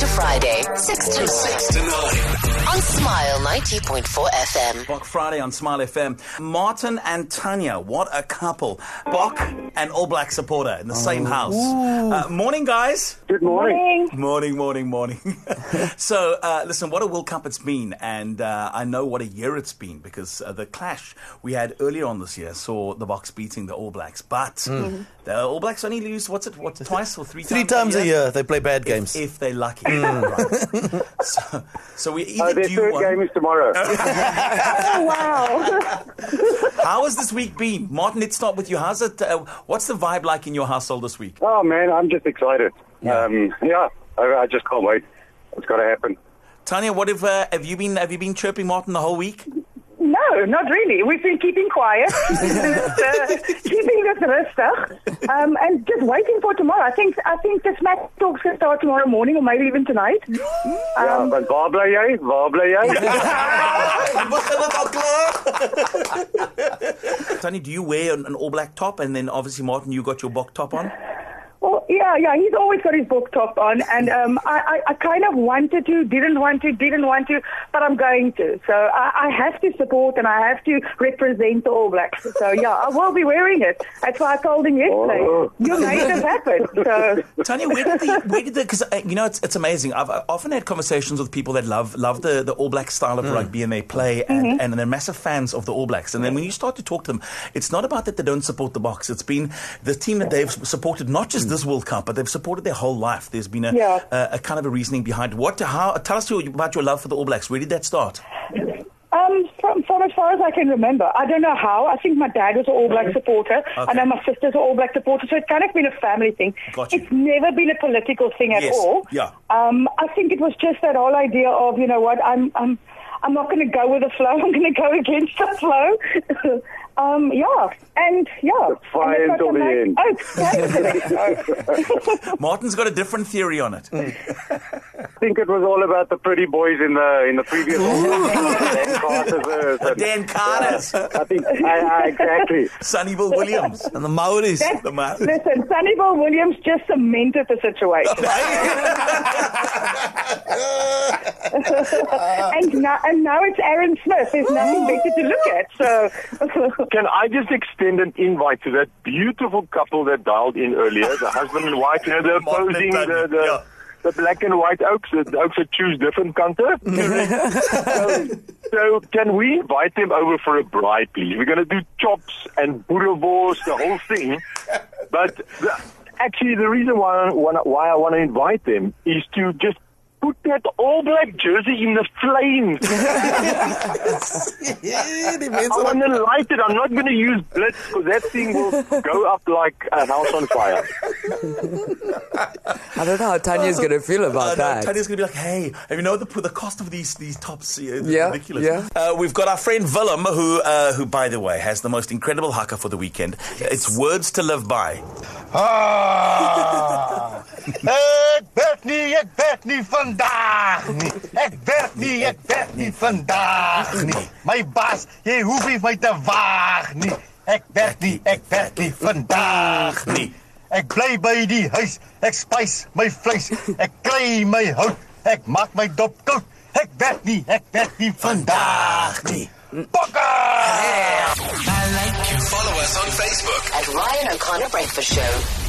to Friday, 6 to 9. 6 to 9. On Smile 90.4 FM. Bok Friday on Smile FM. Martin and Tanya, what a couple. Bok and All Black supporter in the same house. Morning, guys. Good morning. Morning. So, listen, what a World Cup it's been. And I know what a year it's been because the clash we had earlier on this year saw the Boks beating the All Blacks. But the All Blacks only lose, twice or three times? 3 times a year. They play bad games. If they're lucky. Right. So we either their do third one. game is tomorrow. Oh, wow. How has this week been? Martin, let's start with you. How's it? What's the vibe like in your household this week? Oh, man, I'm just excited. Yeah. I just can't wait. It's got to happen. Tanya, what have you been chirping Martin the whole week? No, not really. We've been keeping quiet, keeping this rustig, and just waiting for tomorrow. I think the Smack Talks can start tomorrow morning or maybe even tonight. But waar bly jy? Waar bly jy? Tanya, do you wear an All Black top? And then obviously, Martin, you got your Bok top on? Well, yeah, he's always got his book top on, and I kind of wanted to, didn't want to, but I'm going to. So I have to support and I have to represent the All Blacks. So yeah, I will be wearing it. That's why I told him yesterday. Oh. You made it happen. So Tanya, where did the? Because it's amazing. I've often had conversations with people that love the All Black style of rugby and they play, and they're massive fans of the All Blacks. And then when you start to talk to them, it's not about that they don't support the Boks. It's been the team that they've supported, not just this World Cup, but they've supported their whole life. There's been a kind of a reasoning behind it. Tell us about your love for the All Blacks. Where did that start? From as far as I can remember. I don't know how. I think my dad was an All Black supporter. Okay. I know my sister's an All Black supporter. So it's kind of been a family thing. Gotcha. It's never been a political thing at all. Yeah. I think it was just that whole idea of, you know what, I'm not going to go with the flow. I'm going to go against the flow. Fire until the end. Oh, Martin's got a different theory on it. I think it was all about the pretty boys in the previous Dan Carter's. I think exactly. Sunnyville Williams. And the Maoris. Listen, Sunnyville Williams just cemented the situation. and now it's Aaron Smith. There's nothing better to look at. So can I just extend an invite to that beautiful couple that dialed in earlier, the husband and wife, the opposing, the black and white oaks, the oaks that choose different kanter. So can we invite them over for a braai, please? We're going to do chops and boerewors, the whole thing. But actually, the reason why I want to invite them is to just put that All Black jersey in the flames. I want to light it. I'm not going to use blitz because that thing will go up like a house on fire. I don't know how Tanya's going to feel about that. Tanya's going to be like, hey, have you know the cost of these tops? Yeah, ridiculous. Yeah. We've got our friend Willem, who, by the way, has the most incredible haka for the weekend. Yes. It's Words to Live By. Ek werk nie vandag nie. Ek werk nie vandag nie. My baas, jy hoef nie my te waag nie. Ek werk nie vandag nie. Ek bly by die huis, ek spys my vleis, ek klei my hout, ek maak my dop koud. Ek werk nie vandag nie. Bokka! Follow us on Facebook at Ryan O'Connor Breakfast Show.